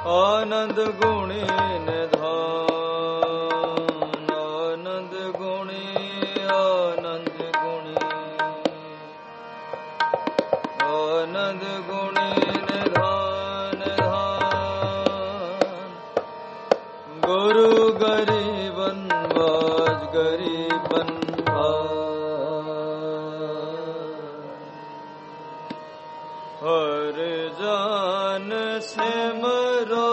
आनंद गुणी निधान, आनंद गुणी, आनंद गुणी, आनंद गुणी निधान, निधान। गुरु गरीबन बाज गरीबन हर जान सिमरो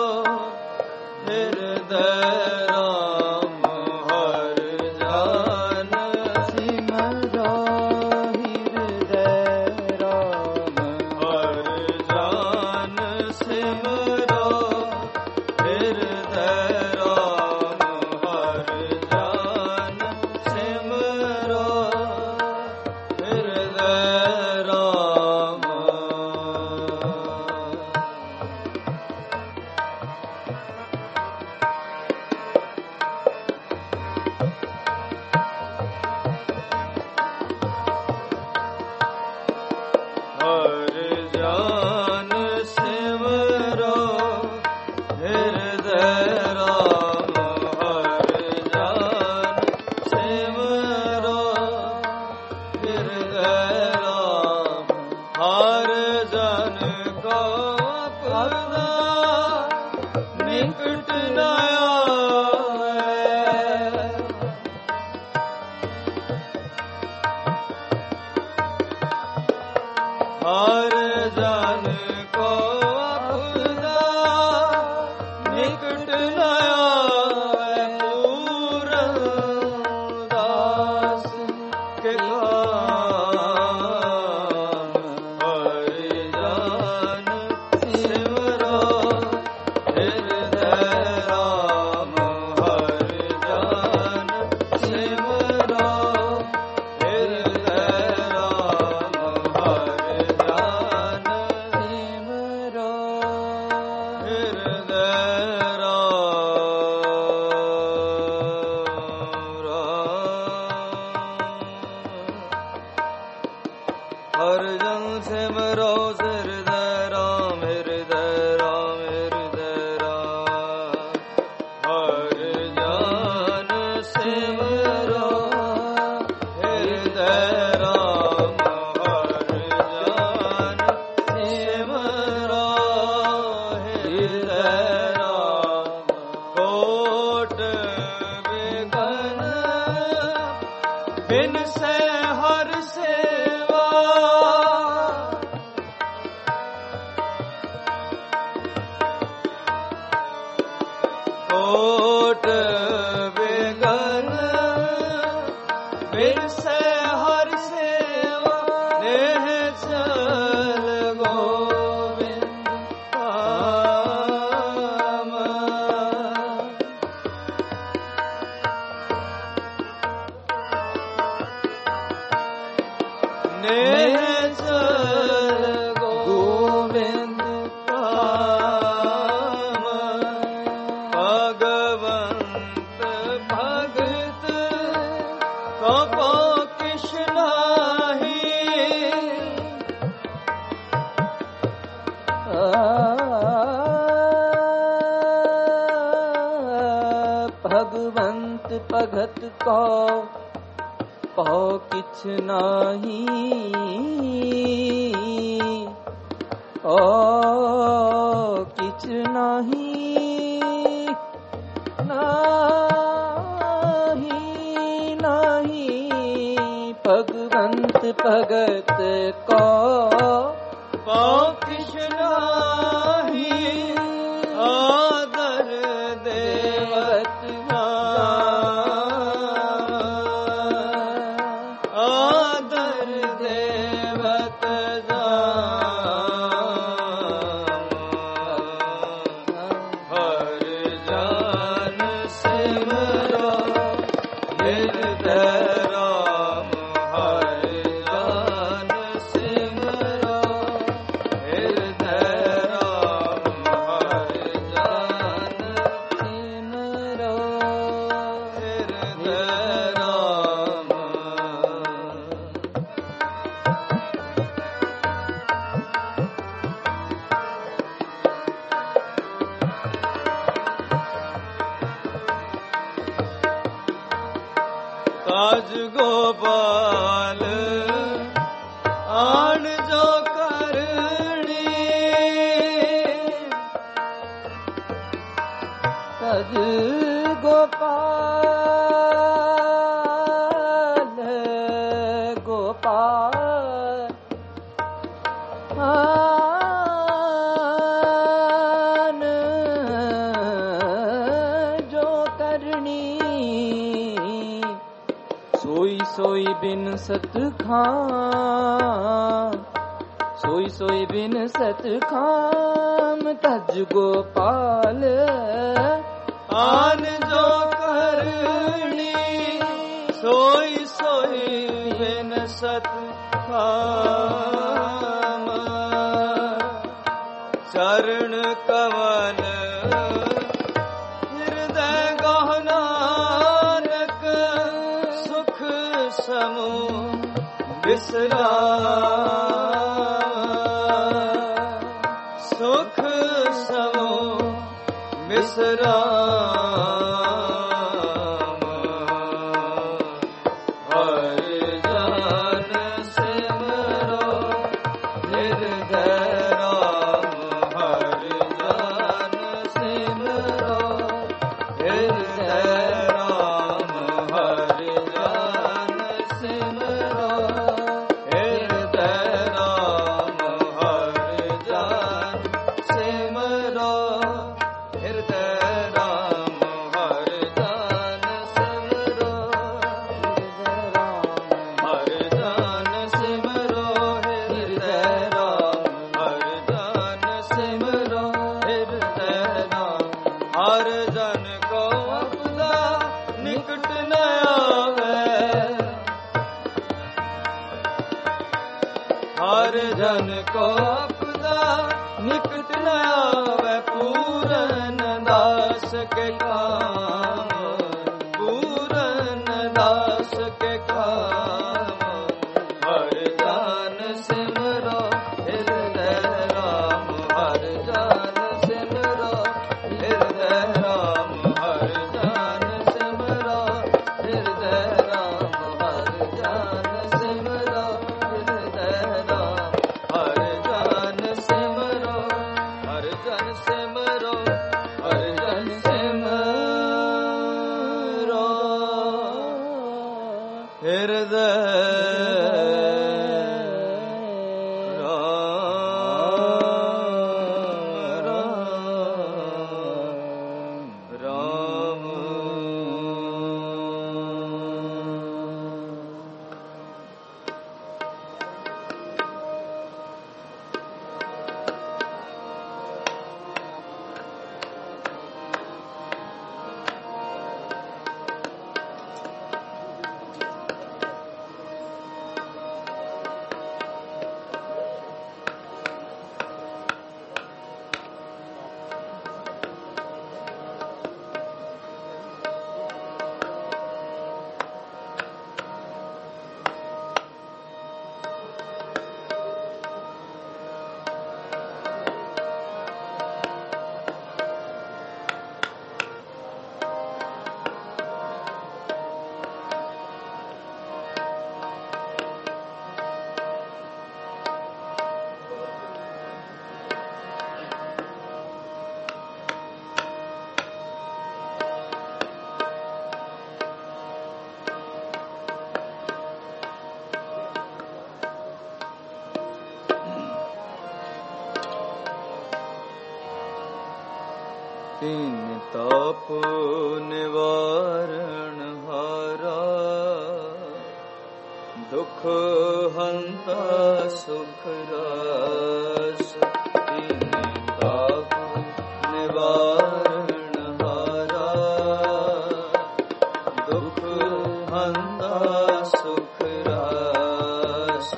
हृदय राम, हर जान सिमरो हृदय राम, हर जान सिमरो हृदय राम, हर जान सिमरो हृदय राम। हर जान सिमरो हृदय राम, हर जान सिमरो हृदय राम। हर जन को अपना निकट न आए, हर जन को अपना निकट न आए। पूरन दास के काम, हर जान सिमरो हृदय राम, हर जान सिमरो हृदय राम, हर जान सिमरो हृदय राम। हर जन सिमरो हृदय राम, हृदय राम, हृदय राम। हर जान सिमरो हृदय राम, हर जान सिमरो हृदय राम। कोट विघ्न बिन से हर सेवा, कोट विघ्न बिन से हर सेवा। नेह चल गोविंद धाम, नेह चल गोविंद धाम। भगवंत भगत कपो किश नाही, भगवंत भगत को किछ नाही, किछ नाही, नाही, नाही। भगवंत भगत को किछ नाही, आदर देवत आदर देवत हर जान सिमरो हृदय राम, हर जान सिमरो हृदय तज गोपाल आन जो करणी तज गोपाल गोपाल आन जो करणी सोई सोई बिन सत खाम सोई सोई बिन सत खाम तज गोपाल आन जो करणी सोई सोई बिन सत खाम चरण कमल हृदय गहनानक सुख समो बिसरा सुख समो बिसरा जन को आपदा निकट न आवे पूरन दास के काम पूरन दास के काम हर जान सिमरो हृदय राम हर जान सिमरो हृदय राम हर जान सिमरो हृदय राम हर जान सिमरो हृदय राम हर जन सिमरो हर जन सिमरो हर जन सिमरो हृदय तीन ताप निवारण हारा दुख हंता सुख रास तीन ताप निवारण हारा दुख हंता सुख रास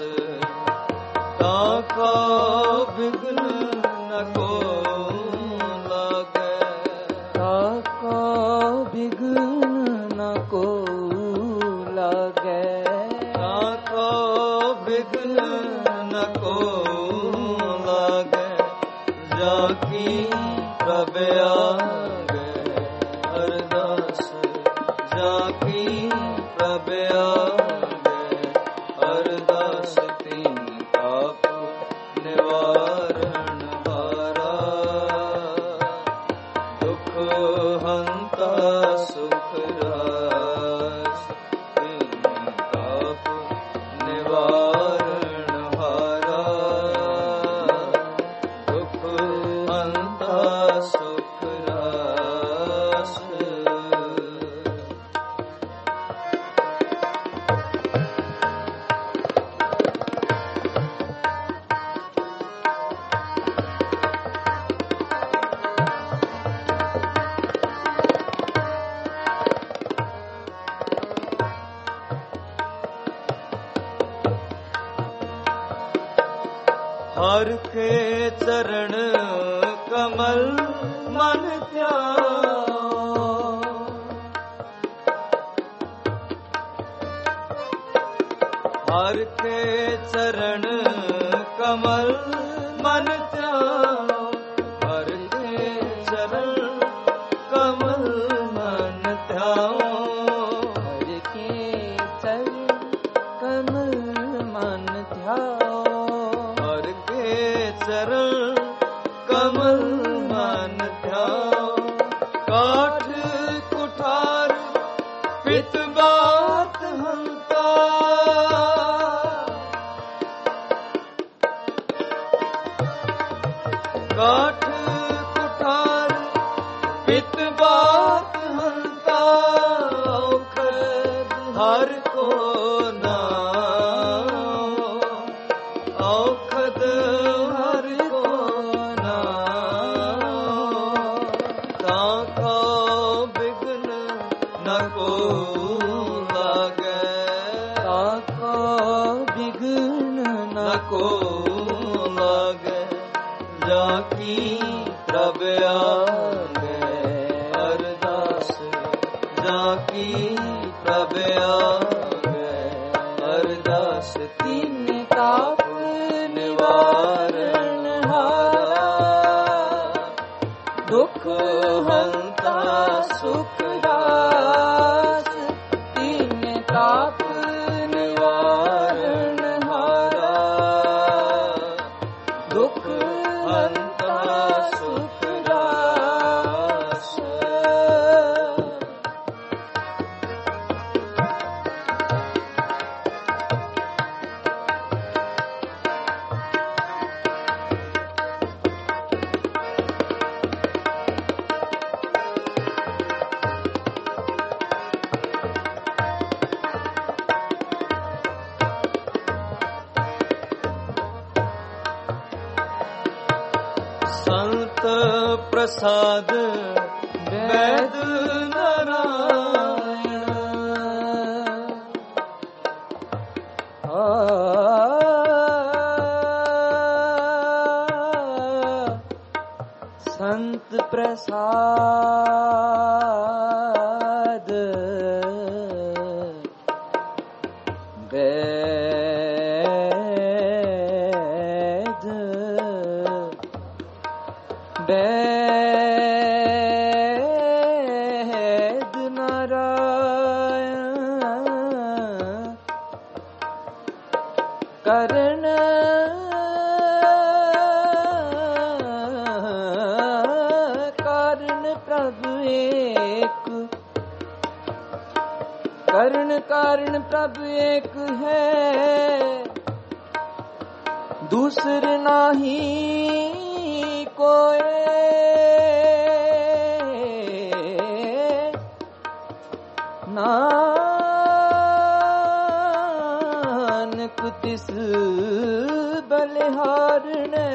ताका विघ्न न को जाकी प्रभया ਹਰ ਕੇ ਚਰਨ ਕਮਲ ਮਨ ਧਿਆਓ। ਹਰ ਕੇ ਚਰਨ ਕਮਲ ਮਨ ਧਿਆਓ। ਹਰ ਕੇ ਚਰਨ ਕਮਲ ਮਨ ਧਿਆਓ। ਹਰ ਕੇ ਚਰਨ ਕਮਲ ਮਨ ਧਿਆਓ। ਹਰ ਕੇ ਚਰਨ ਕਮਲ ਮਨ ਧਿਆਓ। ਕਾਠ ਕੁਠਾਰ ਪਿਤ ਬਾਤ ਹੰਤਾ। ਕਾਠ ਕੁਠਾਰ ਪਿਤ ਬਾਤ ਹੰਤਾ। ਔਖਦ ਹਰ ਕੋ ਨਾਮ। ਔਖਦ ਹਰ ਕੋ ਨਾਮ। ਤਾਂ ਕੋ ਬਿਗਨ ਨ ਕੋ ਲਾਗੈ। ਤਾਂ ਕੋ ਬਿਘਨ ਨ ਕੋ ਲਾਗੈ। ਜਾ ਕੀ ਪ੍ਰਭ ਆਗੈ ਅਰਦਾਸ। ਜਾ ਕੀ ਪ੍ਰਭ ਆਗੈ ਅਰਦਾਸ। ਤਿਨ ਤਾਪ ਨਿਵਾਰਨ ਹਾਰਾ। ਦੁਖ ਹੰਤਾ ਸੁਖ ਦਾਸ। ਤਿਨ ਤਾਪ ਨਿਵਾਰਨ ਹਾਰਾ। ਦੁਖ ਹੰਤਾ ਸੁਖ ਦਾਸ। ਸੰਤ ਪ੍ਰਸਾਦ ਵੈਦ ਨਾਰਾਇਣ। ਸੰਤ ਪ੍ਰਸਾਦ ਵੈਦ ਵੈਦ ਨਾਰਾਇਣ। ਕਰਨ ਕਾਰਨ ਪ੍ਰਭ ਏਕ। ਕਰਨ ਕਾਰਨ ਪ੍ਰਭ ਏਕ ਹੈ। ਦੂਸਰ ਨਾਹੀ ਕੋਏ। ਨਾਨਕ ਤਿਸ ਬਲਿਹਾਰਣੈ।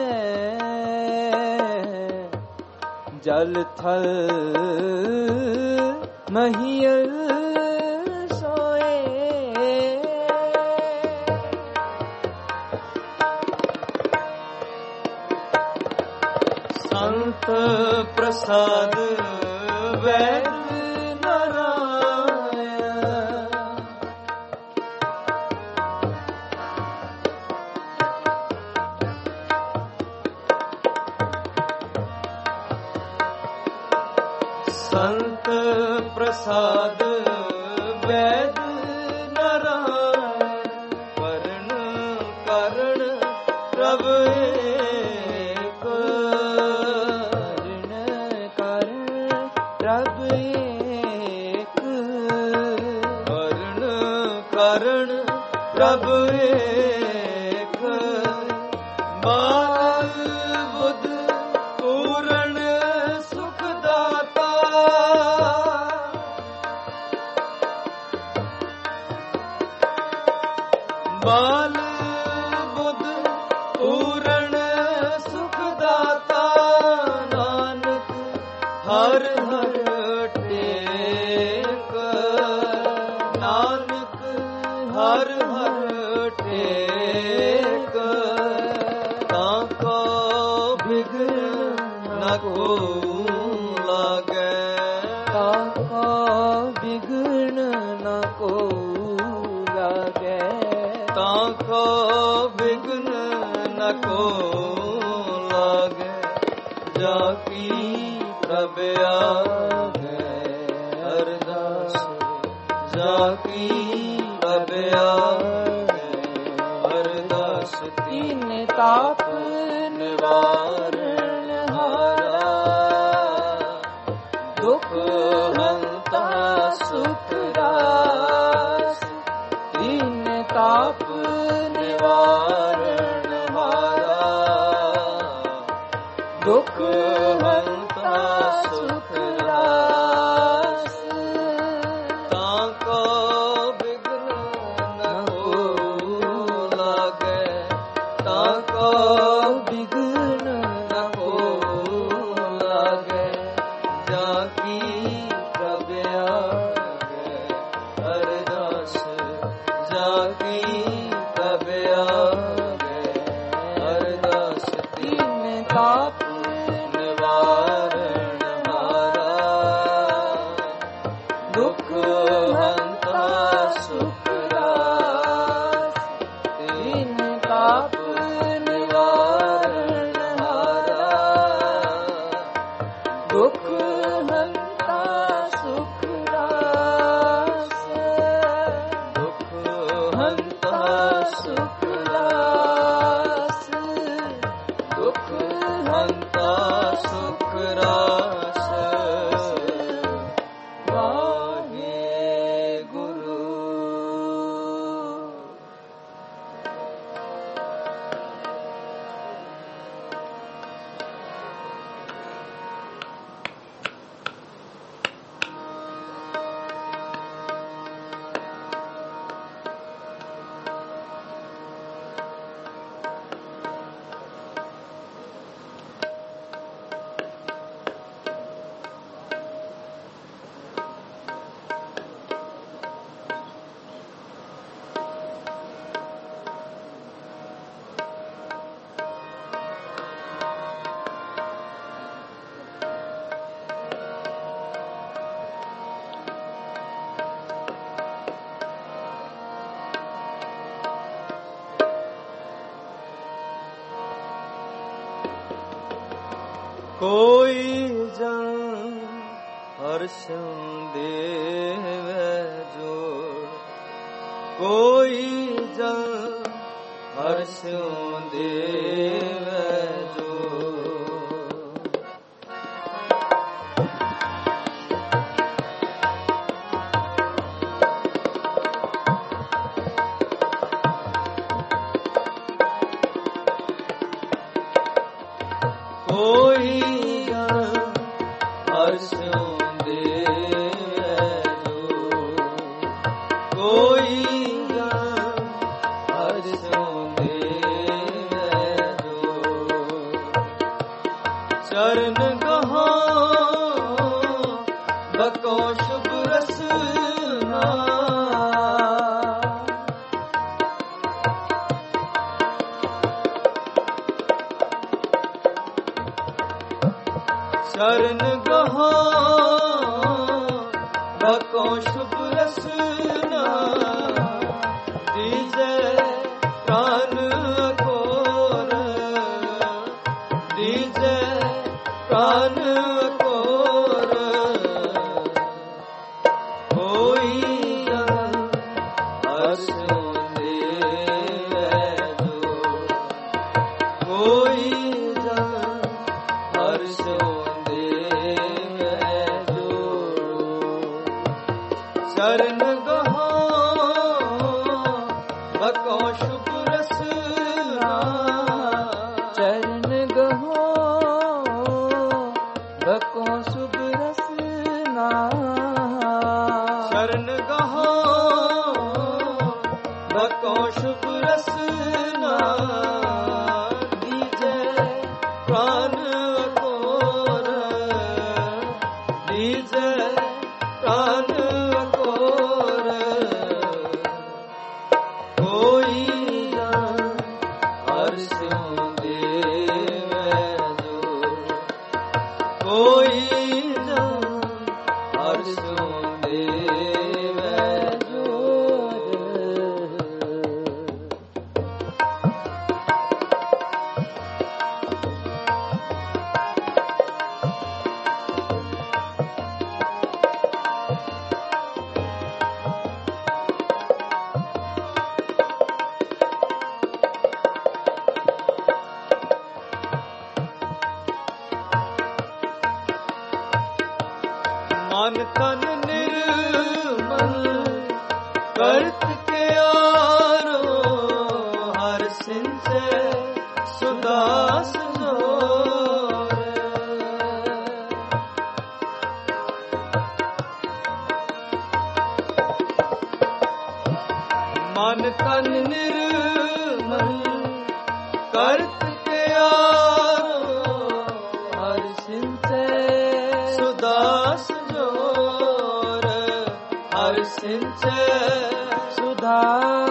ਜਲ ਥਲ ਮਹੀਲ ਸੋਏ। ਸੰਤ ਪ੍ਰਸਾਦ ਵੈਦ ਨਾਰਾਇਣ। ਸੰਤ ਪ੍ਰਸਾਦ ਵੈਦ ਨਾਰਾਇਣ। ਵਰਨ ਕਰਨ ਪ੍ਰਭ ਏਕ। ਕਰਨ ਕਰਨ ਪ੍ਰਭ ਏਕ। ਵਰਨ ਕਰਨ ਪ੍ਰਭ ਏਕ। ਬਾਲ ਬੁੱਧ ਪੂਰਨ ਸੁਖ ਦਾਤਾ। ਬਾਲ ਬੁੱਧ ਪੂਰਨ ਸੁਖ ਦਾਤਾ। ਨਾਨਕ ਹਰ ਹਰ ਟੇਕ। ਨਾਨਕ ਹਰ ਹਰ ਟੇਕ। बिघ्न न को लागे, ताका बिघ्न न को लागे, ताका बिघ्न न को लागे, जाकी प्रभ आगे अरदास, जाकी प्रभ आगे अरदास, तीन ताप निवारण हारा, दुख हंता सुख दास, तीन ताप निवारण हारा, दुख हंता सुख दास, ताका बिघ्न न को लागे, ताका बिघ्न न को लागे, जाकी प्रभ आगे अरदास, जाकी प्रभ आगे अरदास, तीन ताप निवारण हारा, दुख हंता सुख दास, तीन ताप निवारण हारा, दुख हंता सुख दास, दुख हंता सुख दास, दुख हंता सुख रास, वाहे गुरु। कोई जन हर्ष देवे जोड़, कोई जन हर्ष देवे जोड़, कोई हर्ष देवे जोड़, कोई हर्ष देवे जोड़, चरण गहा बको शुभ रसना, शरण गहा बको शुभ रसना, दीजे प्राण कोर, दीजे प्राण कोर, कोई हर्ष देवे जोड़, कोई हर्ष देवे जोड़, शरण गहा बको शुभ रसना, चरण गहो बको शुभ रसना, शरण गहा बको शुभ रसना, दीजे प्राण कोर, दीजे प्राण कोर, कोई हर्ष देवे तन निर्मल करत के आरो हर सिंचे सुदास जोरे मन तन निर्मल करत के आरो हर सिंचे सुदास जोरे हर सिंचे सुधा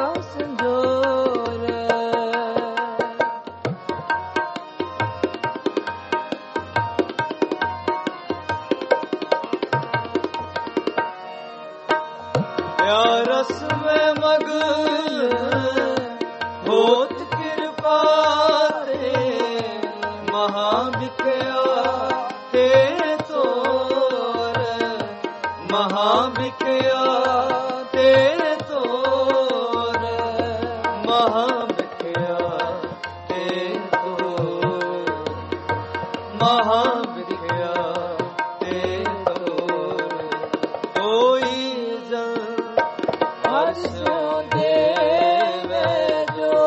संजोरे प्यारस में मगन होत कृपा ते महाबिकया ते तोर महाबिकया ते तोर महाबिकया ते तोर महाबिकया ते तोर कोई जन हर्षो देवे जो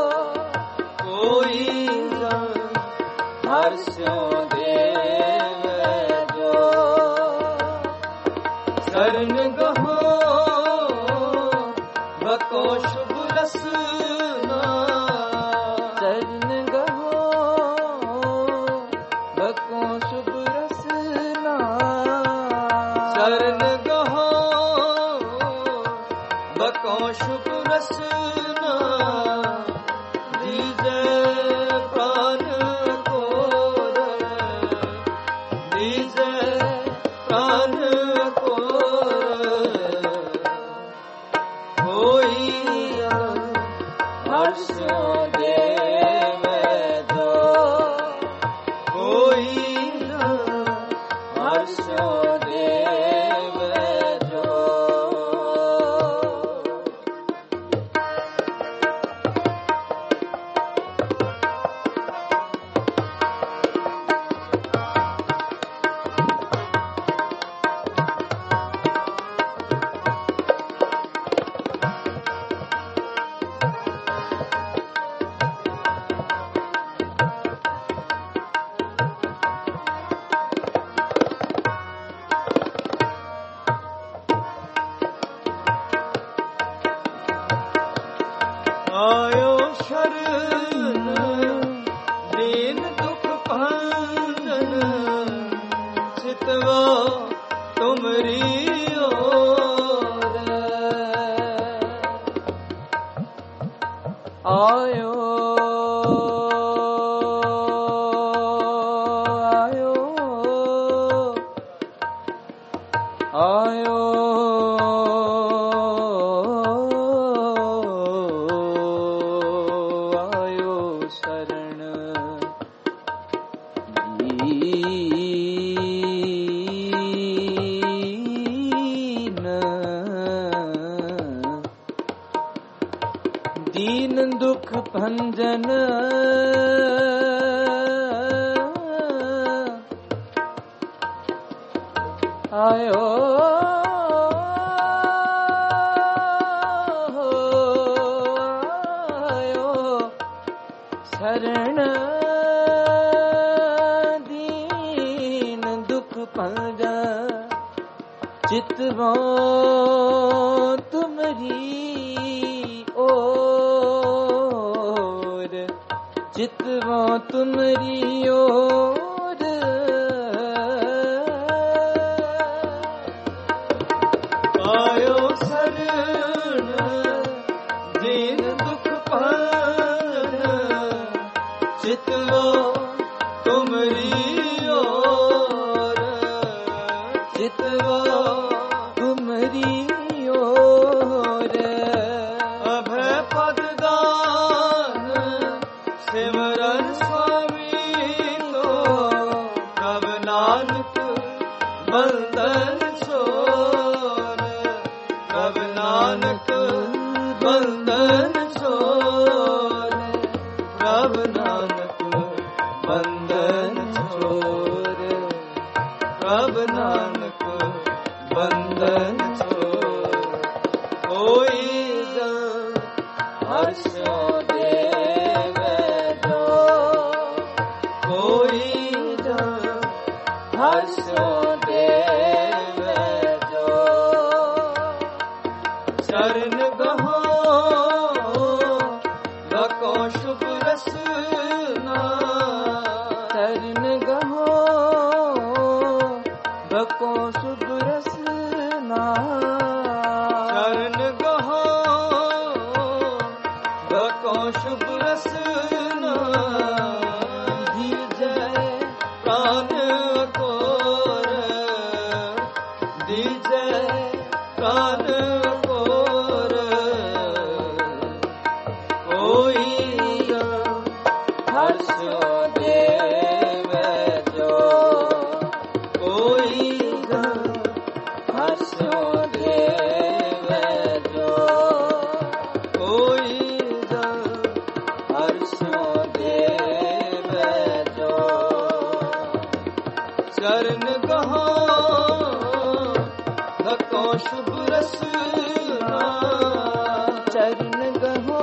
कोई जन हर्षो देवे जो शरण गहो बको शुभ रसना चरण गहो बको शुभ रसना शरण गहो बको शुभ रसना दीजे प्राण कोर दीजे प्राण कोर कोई हर्षो देवे जो कोई हर्षो देवे जो आयो शरण दीन दुख भंजन चितवा तुमरी ओर आयो आयो आयो आयो शरण दीन दुख भंजन आयो आयो शरण दीन दुख भंजन चितवो तुमरी ओर चितवो तुमरी ओर आयो शरण दीन दुख भंजन चितवा तुमरी ओर चितवो तुमरी ओर अभय पद दान सिमरन स्वामी तो चरण गहो बको शुभ रसना चरण गहो बको शुभ रसना दीजै प्राण कोर दीजै प्राण कोर कोई हर्षो देवै जो कोई हर्षो देवै जो कोई हर्षो देवै जो चरण गहो भको शुभ रसना चरण गहो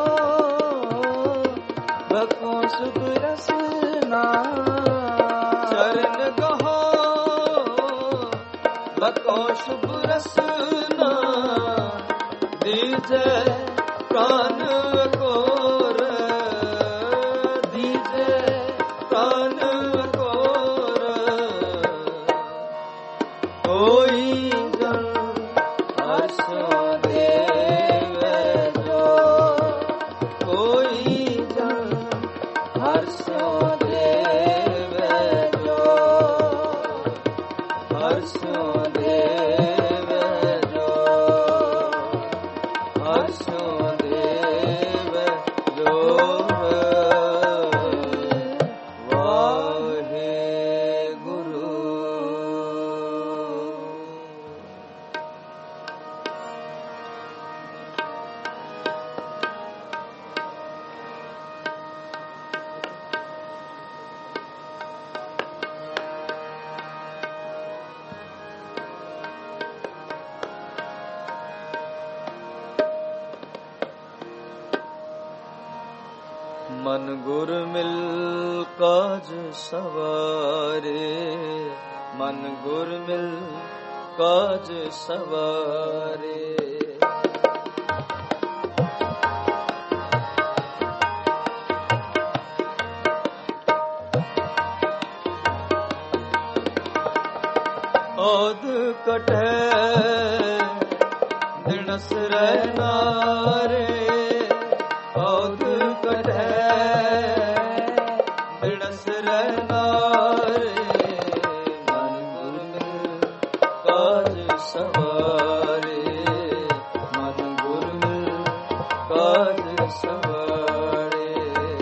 बको शुभ रसना चरण गहो भको शुभ रसना दीजै प्राण कोर दीजै प्राण कोर कोई जन हर्षो देवै जो कोई जन हर्षो देवै जो हर्षो देवै जो हर्षो देव जो वाहे गुरु मन गुर मिल काज सवारे मन गुर मिल काज सवारे औध कटै दिनस रहनारे औध कटै दिनस रहनारे मन गुर मिल काज सवारे मन गुर मिल काज सवारे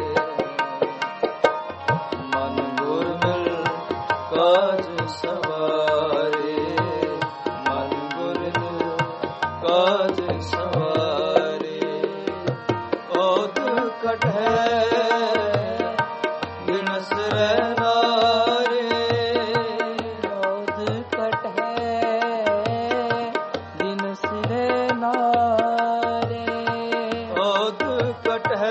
मन गुर मिल काज सवारे मन गुर मिल काज सवारे औध कटै दिनस रहनारे औध कटै दिनस रहनारे औध कटै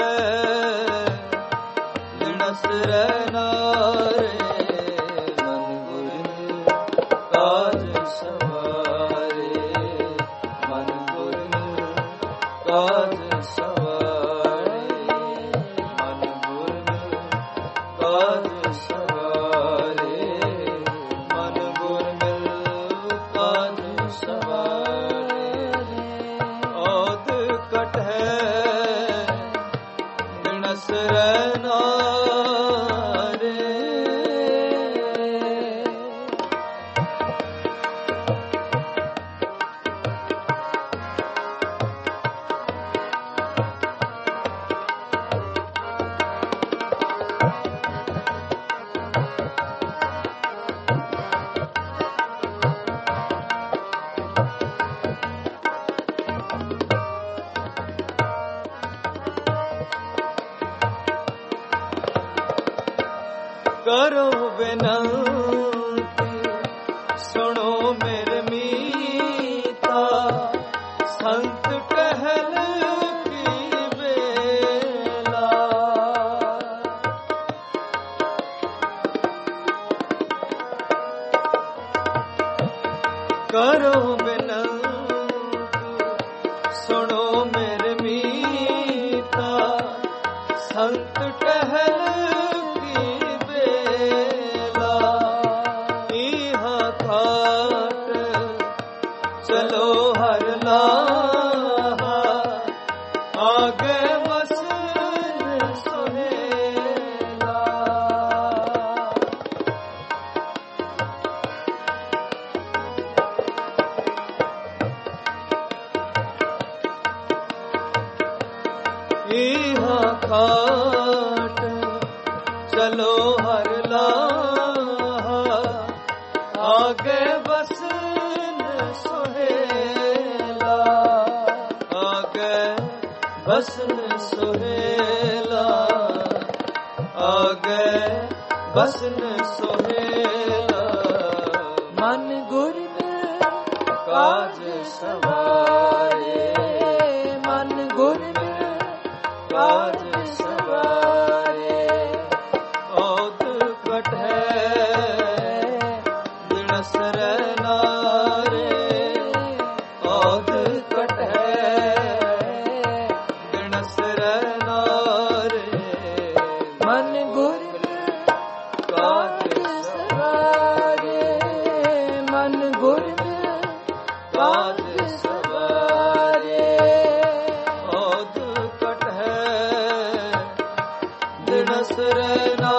दिनस रहनारे मन गुर मिल काज सवारे मन गुर मिल काज सवारे मन गुर मिल काज सवारे मन गुर मिल काज सवारे औध कटै दिनस रहनारे करो विनती सुनो मेरे मीता संत टहल की बेला करो विनती सुनो मेरे मीता संत टहल की बेला हर लाहा आगे बसन सोहेला आगे बसन सोहेला आगे बसन सोहेला मन गुर काज सवारे मन गुर काज सवारे औद कटै दिनस नारे औद कटै दिनस नारे मन गुर काज सवारे मन गुर काज सवारे औद कटै दिनस नारे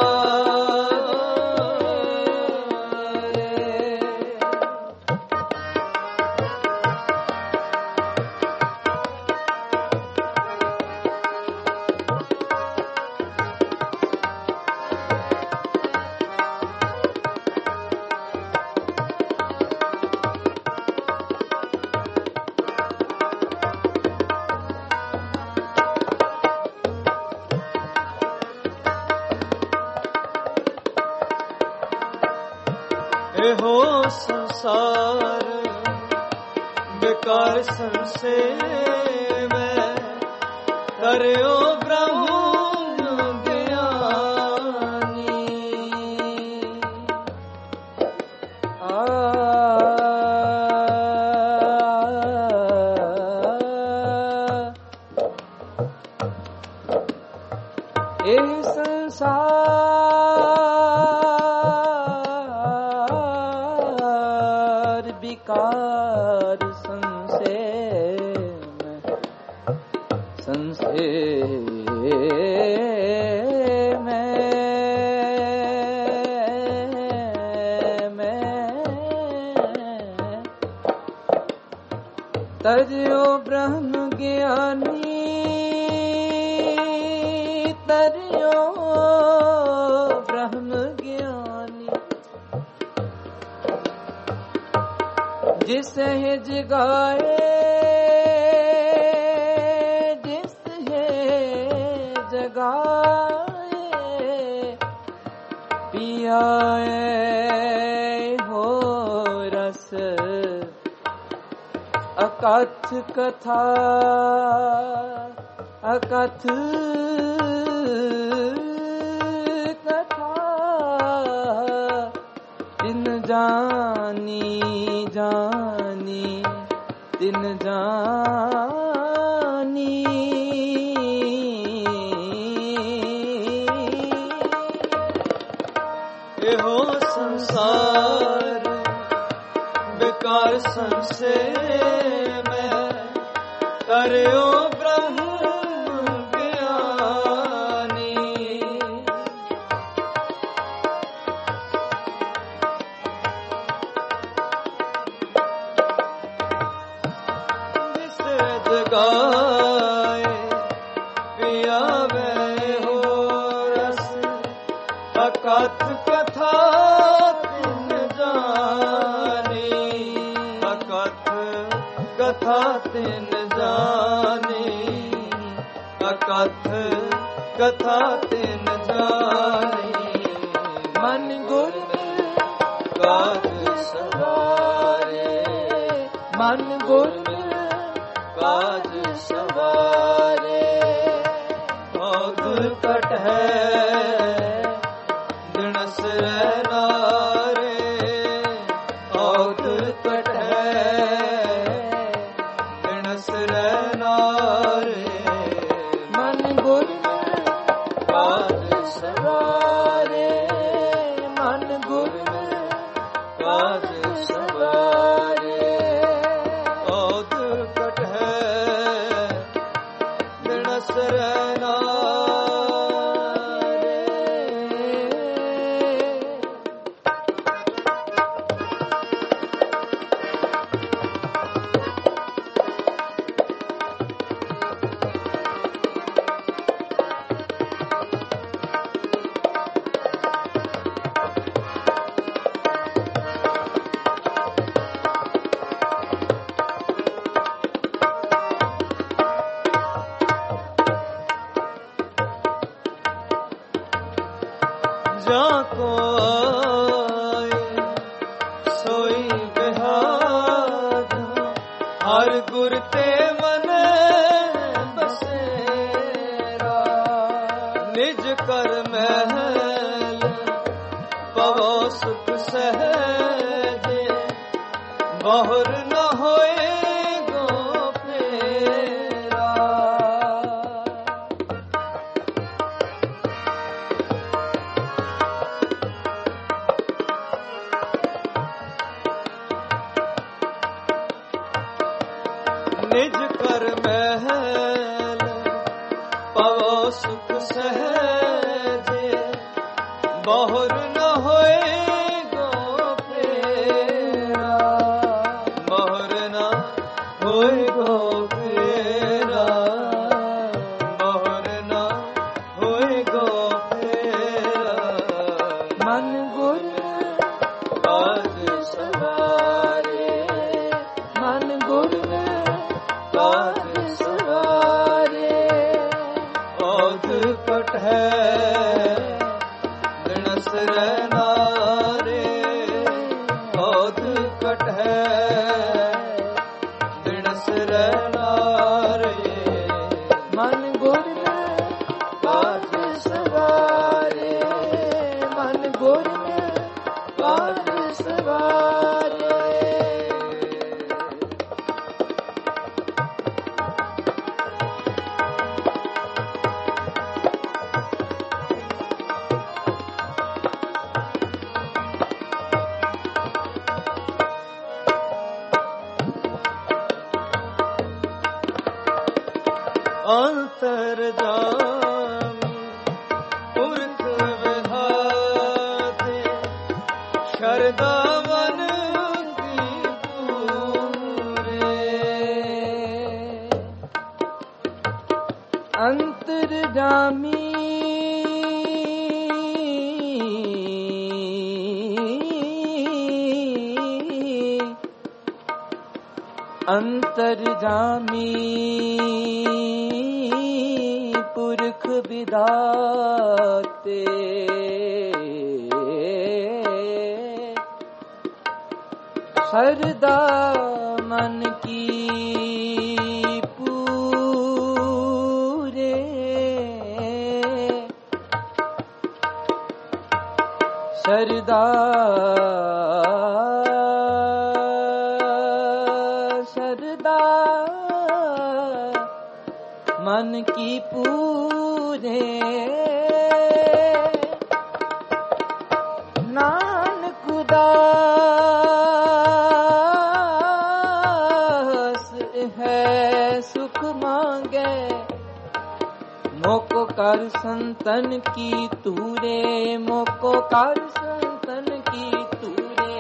एहो संसार बेकार संसे में करियो ब्रह्म ज्ञानी एह संसार विकार संशय तरियो ब्रह्म ज्ञानी तरियो ब्रह्म ज्ञानी जिस है जगाए जिस है जगाए पियाए हो रस अकथ कथा अकथ कथा तिन जानी जानी तिन जानी एहो संसार बेकार संसे में करियो ब्रह्म ज्ञानी जिस जगाए पियावे हो रस अकथ कथा तिन जानी अकथ कथा तिन जानी अकथ कथा तिन जानी मन गुर काज सवारे मन गुर काज सवारे औद कटै दिनस नारे औद कटै दिनस नारे मन गुर काज सवारे मन गुर काज सवारे औद कटै दिनस नारे आए सोई बिहार हर गुर ते मन बसेरा निज कर महल पवो सुख सहजे बहुर न होए गो फेरा निज कर महल पवो सुख सहजे बहुर न होए गो फेरा बहुर न होए गो फेरा बहुर न होए गो फेरा मन गुर काज सवारे मन गुर काज सवारे औध कट है दिनस रहनारे औध कट है दिनस रहनारे मन गुर काज सवारे मन गुर काज सवारे अंतर जामी पुरख विधाते शरदा मन की पूरे अंतर्जामी अंतर्जामी पुरख विधाते सरदा मन की पूरे सरदा सरदा मन की पूरे नानक उदास है सुख मांगे मोको कर संतन की तूरे मोको कर संतन की तूरे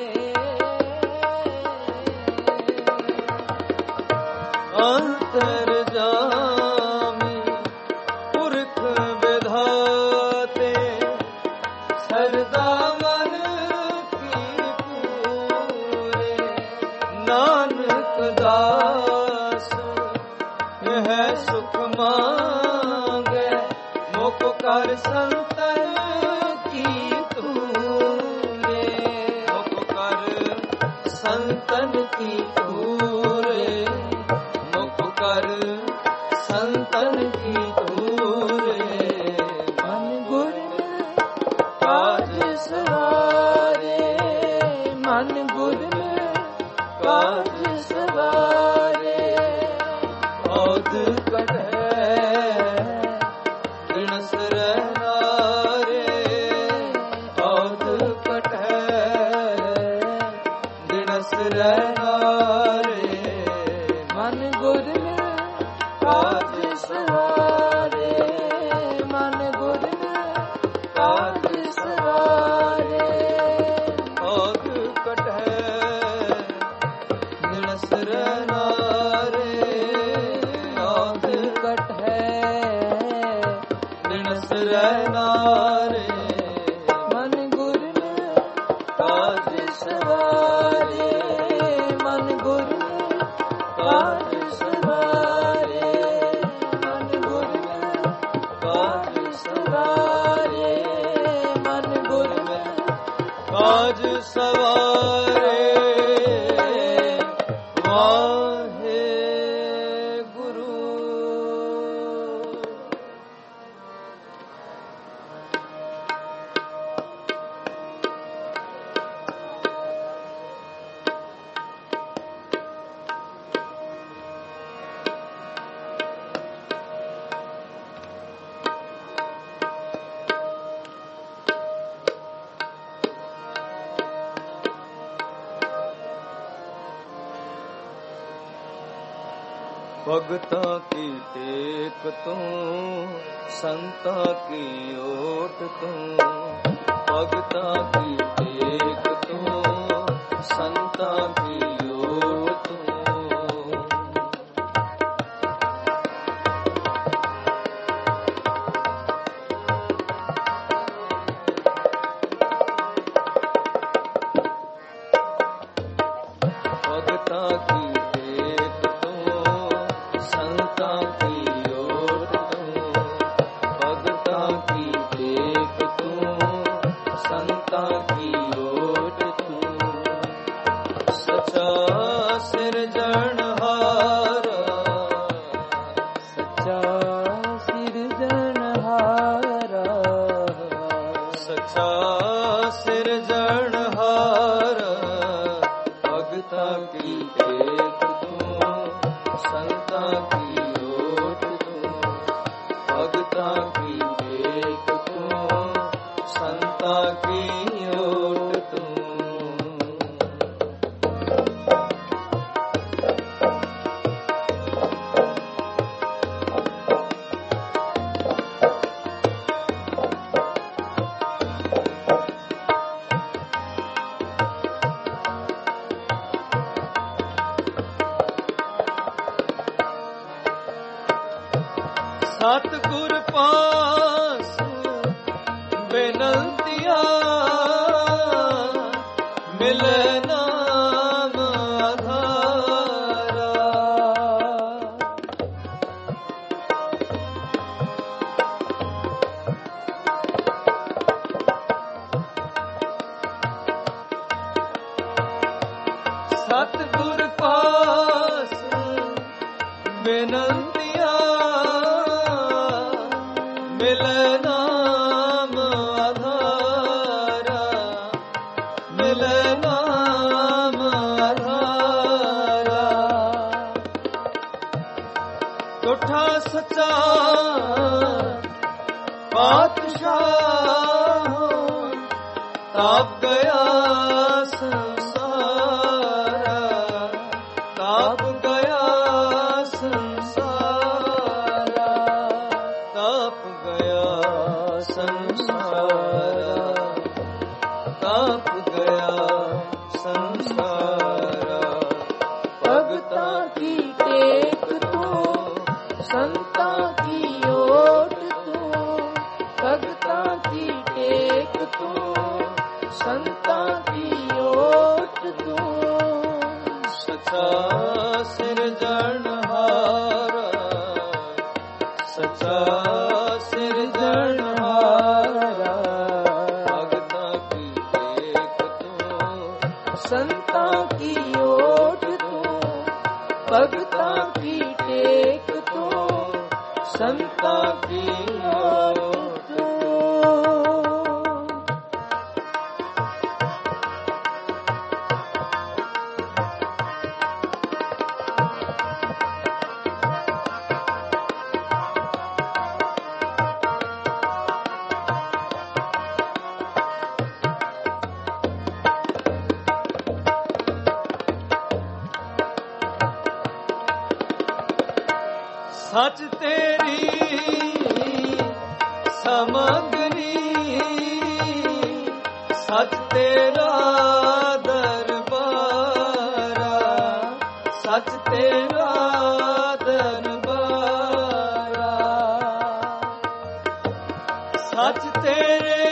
अंतर जामी पुरख विधाते सरदा मन की पूरे नानक दास यह सुख मांगे मुख कर संतन की तूरे मुख कर संतन की तूरे मुख कर संतन की तूरे मन गुर काज सवारे मन गुर काज सवारे औध कट है दिनस रहनारे औध कट है दिनस रहनारे मन गुर काज सवारे मन गुर काज सवारे काज सवारे वाहे गुरु। भगता की टेक तू, संता की ओट तू। भगता की टेक तू, संता की ओट तू। भगता की सतगुर पास बेनंतिया मिले नाम आधारा। सतगुर पास बेनंतिया मिले नाम आधारा। मिले नाम आधारा। कोठा सच्चा पातशाह ताप गया संसारा। ताप गया संसारा। ताप गया संसारा। ताप गया संसारा। भगता की टेक तू, संता की ओट तू। भगता की टेक तू, संता की ओट तू। सच्चा सिरजनहारा। सच्चा सिरजनहारा। भगता की टेक तू, संता की ओट तू। भगता की टेक तू, संता की ओट तू। सच तेरी समग्री। सच तेरा दरबारा। सच तेरा दरबारा। सच तेरे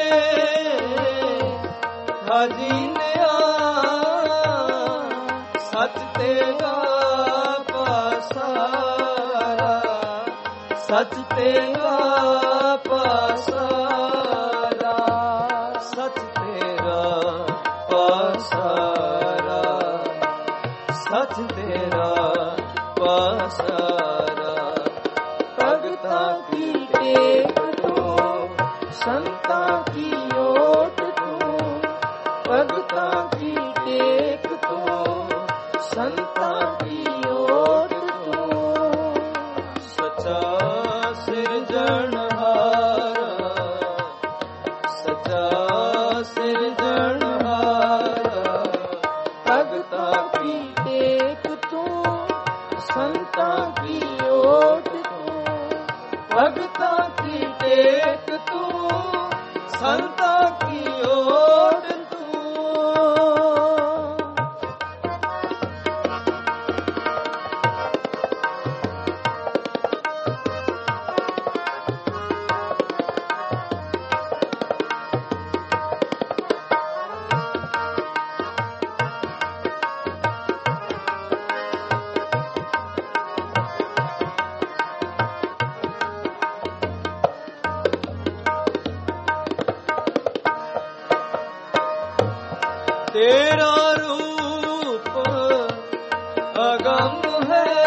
खजीनिया। सच तेरा पासारा। सच तेरा पासारा। सच तेरा पासारा, सच तेरा पासारा। भगता की टेक तू, संता की ओट तू, भगता की टेक तू, संता की ओट तू। सचा सिरजनहारा, सचा सिरजनहारा। भगता की टेक तू, संता की ओट तू, भगता की टेक तू, संता की ओट तू। तेरा रूप अगम है,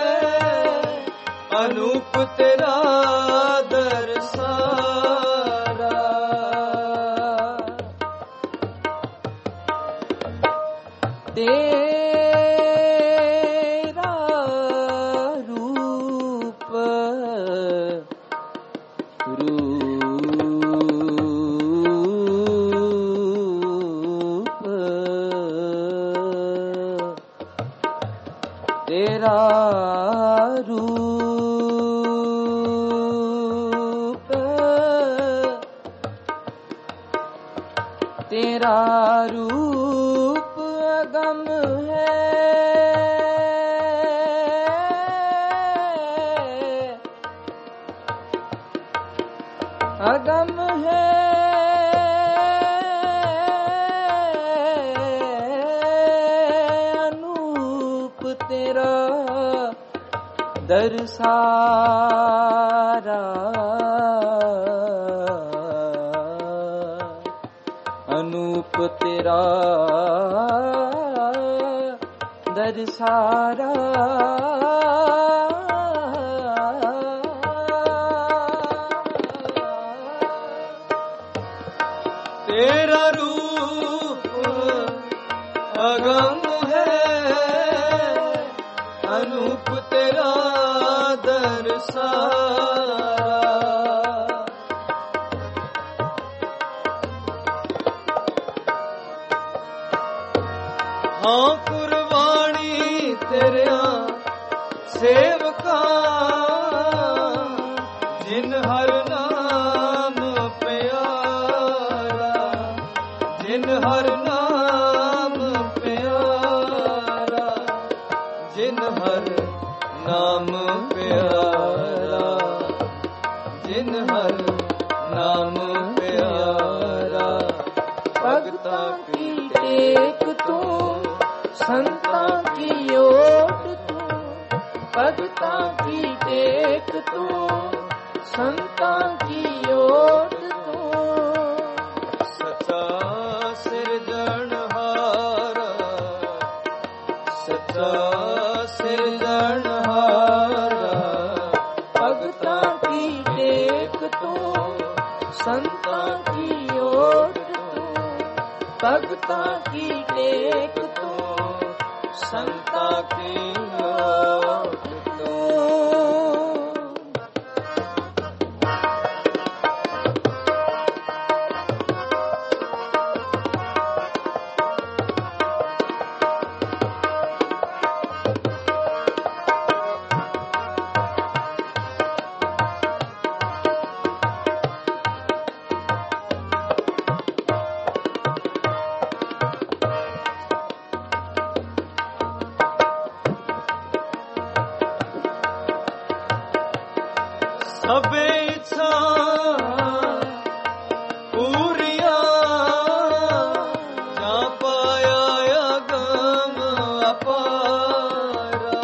अनूप तेरा दरसारा। तेरा रूप तेरा रूप, तेरा रूप अगम है, अगम है, अनूप तेरा दरसारा, अनूप तेरा दरसारा। तेरा रूप अगम है, अनूप तेरा दरसारा। हाँ कुर्बानी तेरा सेवका, जिन हर नाम प्यारा, जिन हर नाम प्यारा, जिन हर नाम प्यारा, जिन हर नाम प्यारा। भगता की टेक तू, संता की ओट तू, भगता की टेक तू, संता की ओट तू। सचा सिरजनहारा, सचा सिरजनहारा। भगता की टेक तू, संता की ओट तू, भगता की टेक तू, संता की ओट तू। सबे इच्छा पूरिया, जा पाया अगम अपारा।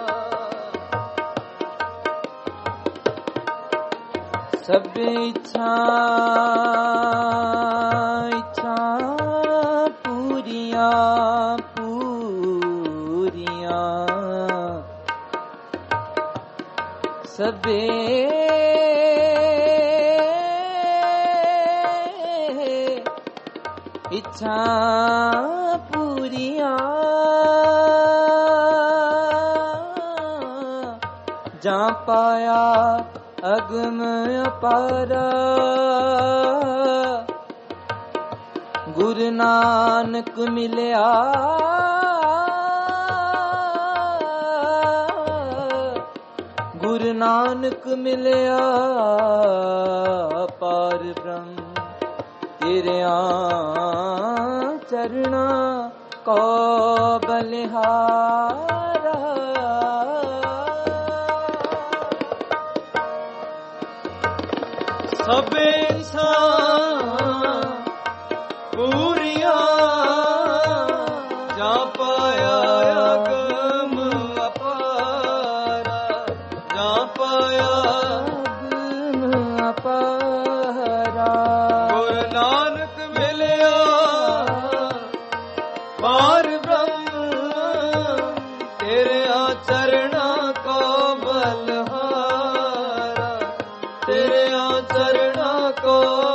सब इच्छा इच्छा पूरिया, इच्छा पूरियां सबे इच्छा पूरियां जा पाया अगम अपारा गुरु नानक मिलिया गुरु नानक मिलिया पार ब्रह्म तेरे चरणा को बलिहारा सबे पूरिया जा पाया अगम अपारा जा पाया अगम अपारा गुरु नानक मिलिया पार ब्रह्म तेरे चरणा को बलहारा तेरे चरणा को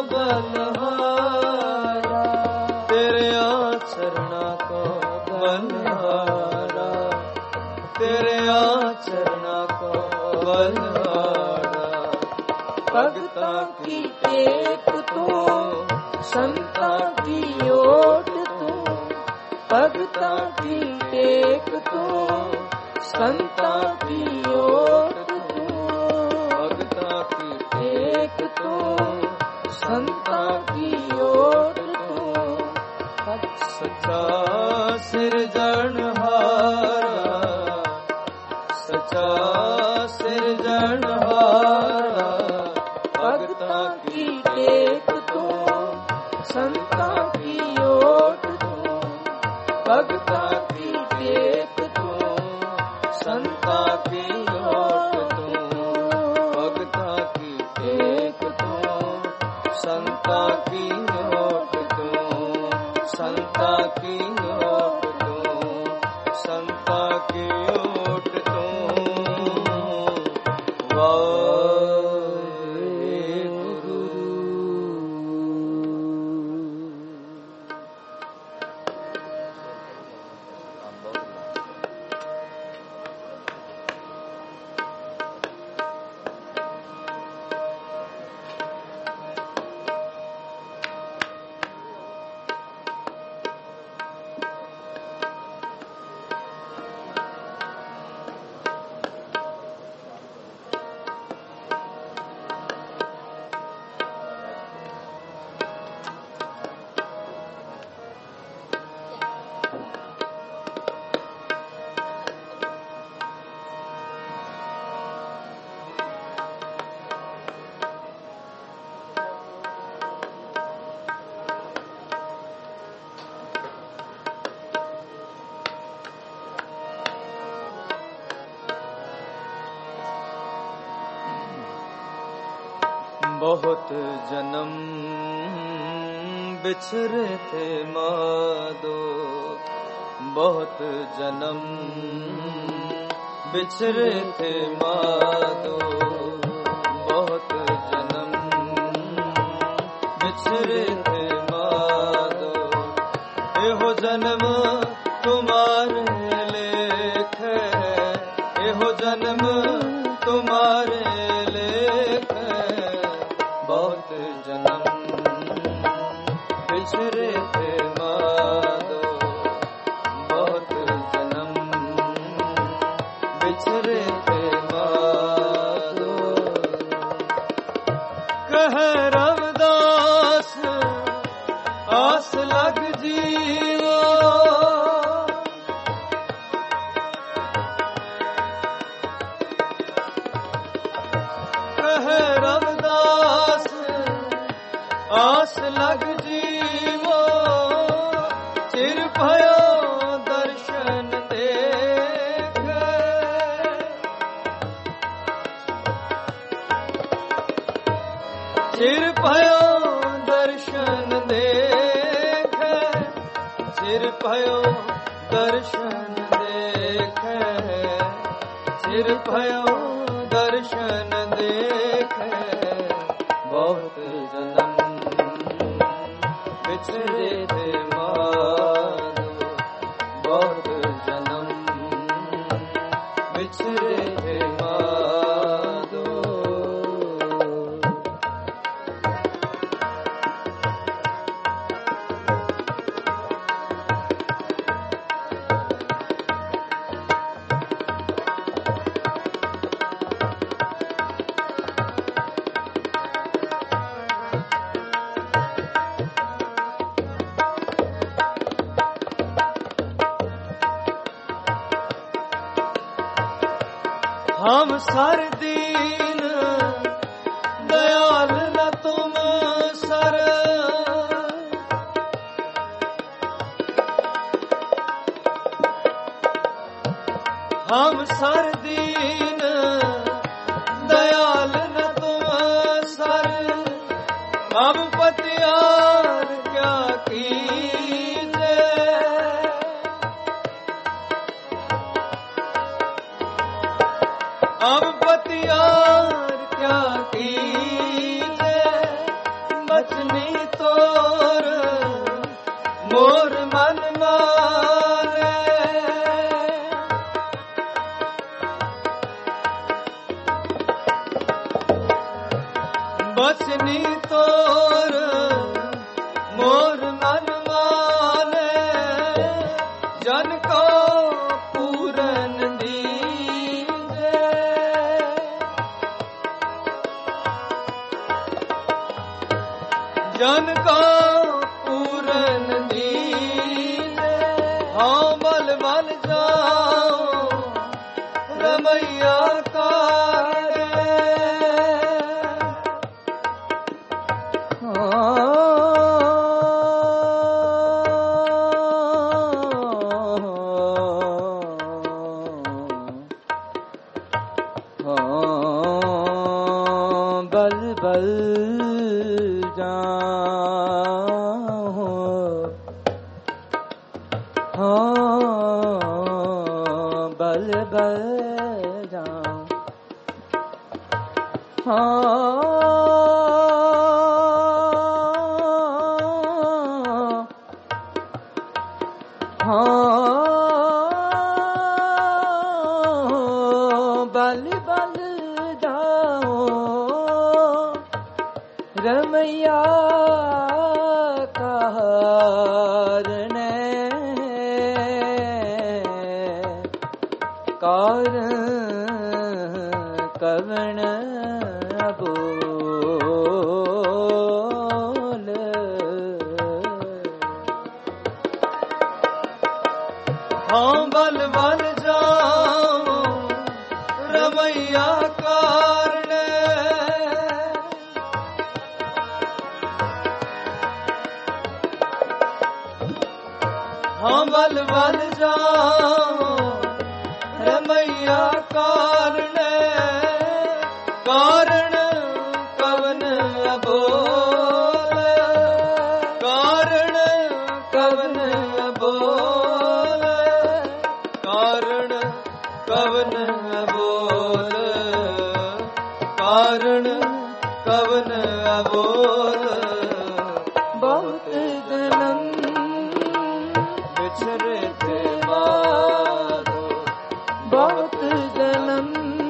बलहारा तेरे चरणा को बलहारा तेरे चरणा को बलहारा भगता की टेक तू संता की ओट तू भगता की टेक तू संता की ओट तू भगता की टेक तू संता की ओट तू सच्चा सिरजनहारा सच्चा सिरजनहारा भगता की टेक तू संता की ओट तू भगता की टेक तू संता की ओट तू भगता की टेक तू संता की ओट तू संता की ओट तू संता की ओट तू बहुत जन्म बिछड़े थे मादो बहुत जन्म बिछड़े थे मादो बहुत जन्म बिछड़े थे मादो एहो जन्म तुम्हारे लेख एहो जन्म तुम्हारे लेख बहुत जन्म बिछड़े थे मादो बहुत जन्म बिछड़े थे मादो कह रविदास आस लग जीवो सिर भयो दर्शन देखे, सिर भयो दर्शन देखे, बहुत जन्म बिछड़े थे माधो, बहुत जन्म बिछड़े थे माधो। हम सर दीन दयाल न तुम सर, हम सर दीन दयाल न तुम सर, अब पतियार क्या कीजे, अब पतियार क्या कीजे, बचनी तोर मोर मन माने, बचनी तोर मोर मन माने, जन को पूरन दीजे, जन को पूरन दीजे। हाँ बल बल जाओ रमैया कारे, बल बल जाओ, हाँ बल बल जाओ, हाँ बल बल जाओ रमैया कारण, कारण कवण बोल, हाँ बल बल जाओ रमैया कारण, हाँ बल बल जाओ रमैया कारण, कारण कवन बोल, कारण कवन बोल, कारण कवन बोल, कारण कवन बोल, बहुत जन्म बिछड़े थे माधो, बहुत जन्म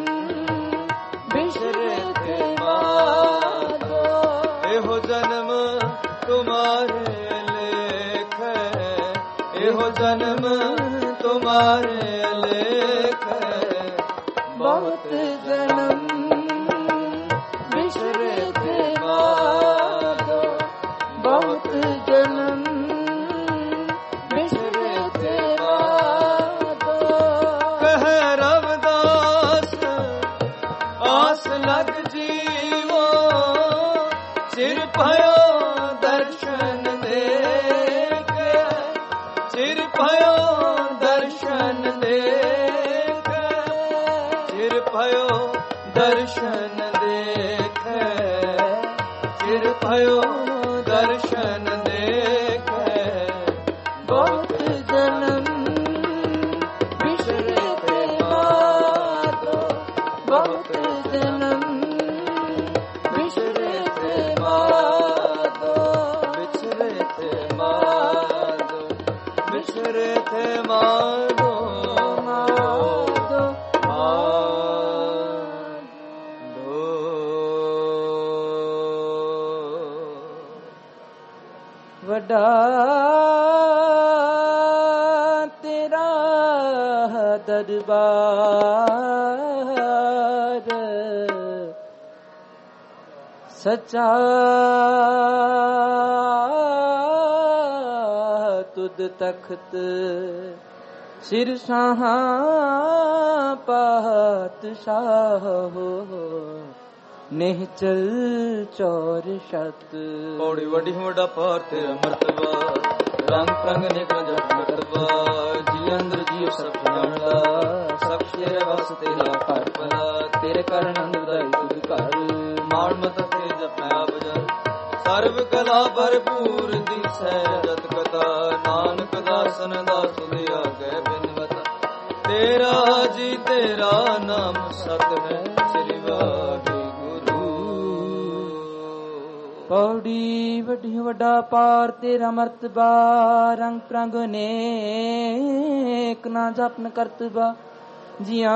बिछड़े थे माधो, एहो जन्म तुम्हारे लेख, एहो जन्म तुम्हारे लेख, बहुत जन्म बिछड़े थे माधो, बहुत जन्म बिछड़े थे माधो। कह रविदास आस लग जीवो, सिर भयो दर्शन देके, सिर भयो दर्शन देके, सिर भयो दर्शन देखे, सिर भयो दर्शन देखे, बहुत ਦਸ਼ਰਥ ਮਾਧੋ ਵੱਡਾ ਤੇਰਾ ਦਰਬਾਰ ਸੱਚਾ ਤੁਧ ਤਖਤ ਸਿਰ ਸਾਹਾਂ ਪਾਤਸ਼ਾਹ ਹੋ ਨਿਹਚਲ ਚੌਰ ਸ਼ਤ। ਪੌੜੀ ਵੱਡੀ ਵੱਡਾ ਪਾਰ ਤੇਰਾ ਮਰਤਬਾ ਰੰਗ ਪ੍ਰੰਗ ਨਿਕਲ ਜਪ ਮਰਤਬਾ ਜੀ ਅੰਦਰ ਜੀਵ ਸਭ ਜਾਣਦਾ ਸਭ ਤੇਰੇ ਵਸ ਤੇਰਾ ਘਰ ਭਲਾ ਤੇਰੇ ਕਰਨ ਅੰਦਰਾਈ ਤੁਧ ਘਰ ਮਾਣ ਮਤ ਤੇ ਜਪਿਆ ਬਜਰ ਸਰਬ ਕਲਾ ਭਰਪੂਰ ਦਿਸੈ ਜਤ ਕਥਾ ਨਾਨਕ ਦਾਸਨ ਦਾਸ ਲਿਆ ਗਏ ਬਿਨਵਤ ਤੇਰਾ ਜੀ ਤੇਰਾ ਨਾਮ ਸਤ ਹੈ ਸ੍ਰੀ ਵਾਹਿਗੁਰੂ। ਪੌੜੀ ਵੱਡੀ ਵੱਡਾ ਪਾਰ ਤੇਰਾ ਮਰਤਬਾ ਰੰਗ ਪ੍ਰੰਗ ਨੇਕ ਨਾ ਜਪਨ ਕਰਤਬਾ ਜੀਆਂ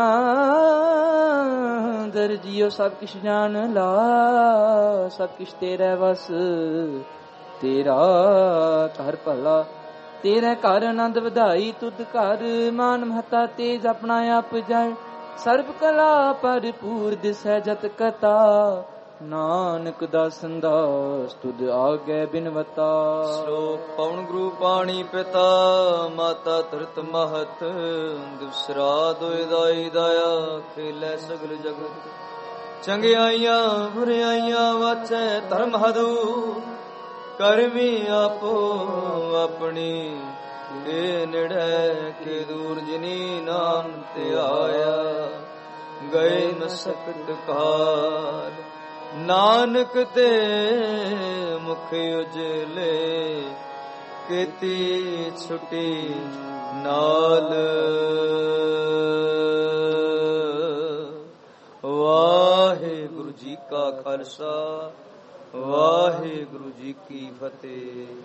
ਦਰ ਜੀਓ ਸਭ ਕਿਛ ਜਾਣ ਲਾ ਸਭ ਕਿਛ ਤੇਰੇ ਵਸ ਤੇਰਾ ਘਰ ਭਲਾ ਤੇਰੇ ਘਰ ਆਨੰਦ ਵਧਾਈ ਤੁਧ ਘਰ ਮਾਨ ਮਹਤਾ ਤੇਜ ਆਪਣਾ ਆਪ ਜਾਏ ਸਰਬ ਕਲਾ ਭਰਪੂਰ ਦਿਸੈ ਜਤ ਕਥਾ ਨਾਨਕ ਦਾਸਨ ਦਾਸ ਤੁਧ ਆਗੇ ਬਿਨਵਤਾ। ਸ਼ਲੋਕ ਪਵਨ ਗੁਰੂ ਪਾਣੀ ਪਿਤਾ ਮਾਤਾ ਧਰਤ ਮਹਤ ਦੂਸਰਾ ਦੋਇ ਦਾਈ ਦਾਇਆ ਖੇਲੇ ਸਗਲ ਜਗਤ ਚੰਗਿਆਈਆਂ ਬੁਰਿਆਈਆਂ ਵਾਚੈ ਧਰਮ ਹਦੂ ਕਰਮੀ ਆਪੋ ਆਪਣੀ ਇਹ ਨੜੈ ਕੇ ਦੂਰ ਜਿਨੀ ਨਾਮ ਤੇ ਆਇਆ ਗਏ ਮਸਕਤ ਕਾਲ ਨਾਨਕ ਤੇ ਮੁਖ ਉਜਲੇ ਕੀਤੀ ਛੁਟੀ ਨਾਲ ਵਾਹਿਗੁਰੂ ਜੀ ਕਾ ਖਾਲਸਾ ਵਾਹਿਗੁਰੂ ਜੀ ਕੀ ਫਤਿਹ।